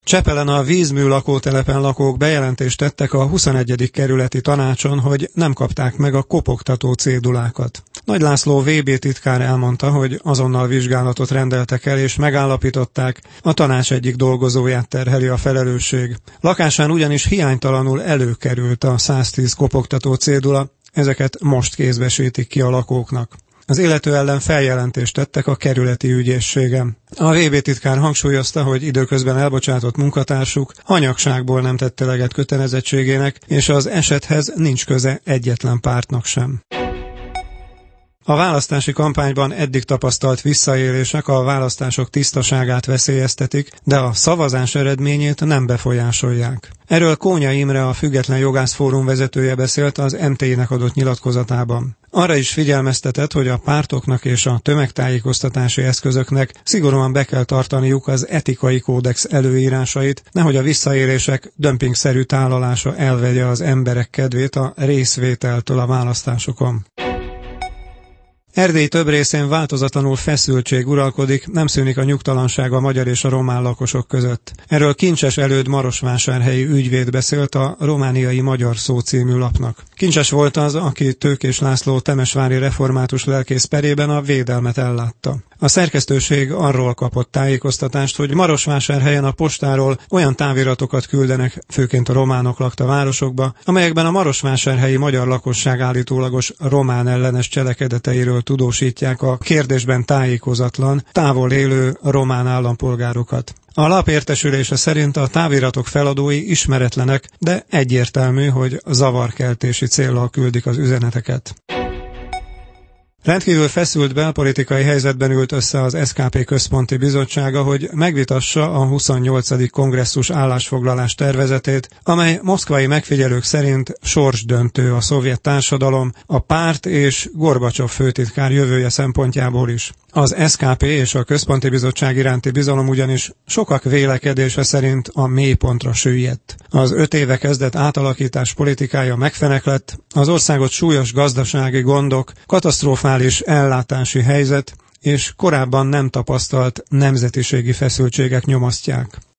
Csepelen a Vízmű lakótelepen lakók bejelentést tettek a 21. kerületi tanácson, hogy nem kapták meg a kopogtató cédulákat. Nagy László VB titkár elmondta, hogy azonnal vizsgálatot rendeltek el és megállapították, a tanács egyik dolgozóját terheli a felelősség. Lakásán ugyanis hiánytalanul előkerült a 110 kopogtató cédula, ezeket most kézbesítik ki a lakóknak. Az illető ellen feljelentést tettek a kerületi ügyészségen. A VB titkár hangsúlyozta, hogy időközben elbocsátott munkatársuk hanyagságból nem tette eleget kötelezettségének, és az esethez nincs köze egyetlen pártnak sem. A választási kampányban eddig tapasztalt visszaélések a választások tisztaságát veszélyeztetik, de a szavazás eredményét nem befolyásolják. Erről Kónya Imre, a Független Jogász Fórum vezetője beszélt az MTI-nek adott nyilatkozatában. Arra is figyelmeztetett, hogy a pártoknak és a tömegtájékoztatási eszközöknek szigorúan be kell tartaniuk az etikai kódex előírásait, nehogy a visszaélések dömpingszerű tálalása elvegye az emberek kedvét a részvételtől a választásokon. Erdély több részén változatlanul feszültség uralkodik, nem szűnik a nyugtalanság a magyar és a román lakosok között. Erről Kincses Előd marosvásárhelyi ügyvéd beszélt a Romániai Magyar Szó című lapnak. Kincses volt az, aki Tőkés László temesvári református lelkész perében a védelmet ellátta. A szerkesztőség arról kapott tájékoztatást, hogy Marosvásárhelyen a postáról olyan táviratokat küldenek, főként a románok lakta városokba, amelyekben a marosvásárhelyi magyar lakosság állítólagos román ellenes cselekedeteiről tudósítják a kérdésben tájékozatlan, távol élő román állampolgárokat. A lap értesülése szerint a táviratok feladói ismeretlenek, de egyértelmű, hogy zavarkeltési céllal küldik az üzeneteket. Rendkívül feszült belpolitikai helyzetben ült össze az SZKP központi bizottsága, hogy megvitassa a 28. kongresszus állásfoglalás tervezetét, amely moszkvai megfigyelők szerint sorsdöntő a szovjet társadalom, a párt és Gorbacsov főtitkár jövője szempontjából is. Az SZKP és a központi bizottság iránti bizalom ugyanis sokak vélekedése szerint a mélypontra süllyedt. Az 5 éve kezdett átalakítás politikája megfeneklett, az országot súlyos gazdasági gondok, katasztrofális ellátási helyzet és korábban nem tapasztalt nemzetiségi feszültségek nyomasztják.